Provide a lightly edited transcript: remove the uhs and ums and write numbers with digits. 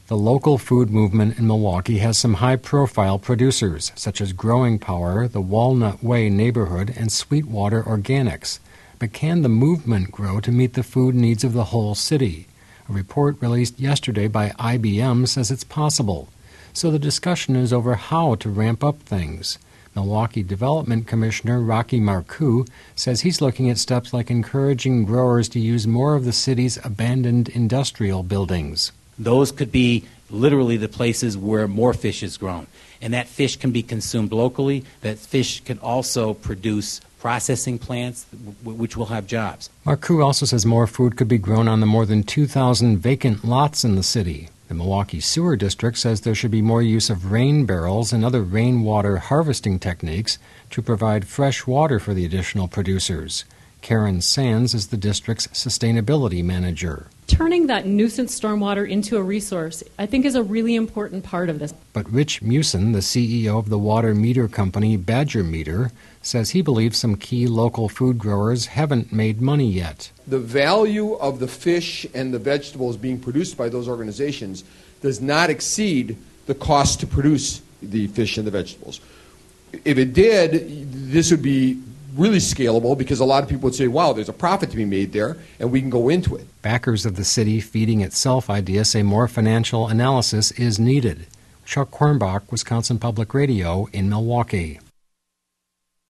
The local food movement in Milwaukee has some high-profile producers, such as Growing Power, the Walnut Way Neighborhood, and Sweetwater Organics. But can the movement grow to meet the food needs of the whole city? A report released yesterday by IBM says it's possible. So the discussion is over how to ramp up things. Milwaukee Development Commissioner Rocky Marcoux says he's looking at steps like encouraging growers to use more of the city's abandoned industrial buildings. Those could be literally the places where more fish is grown. And that fish can be consumed locally. That fish can also produce processing plants, which will have jobs. Marcoux also says more food could be grown on the more than 2,000 vacant lots in the city. The Milwaukee Sewer District says there should be more use of rain barrels and other rainwater harvesting techniques to provide fresh water for the additional producers. Karen Sands is the district's sustainability manager. Turning that nuisance stormwater into a resource, I think, is a really important part of this. But Rich Musin, the CEO of the water meter company Badger Meter, says he believes some key local food growers haven't made money yet. The value of the fish and the vegetables being produced by those organizations does not exceed the cost to produce the fish and the vegetables. If it did, this would be really scalable because a lot of people would say, wow, there's a profit to be made there, and we can go into it. Backers of the city feeding itself idea say more financial analysis is needed. Chuck Kornbach, Wisconsin Public Radio in Milwaukee.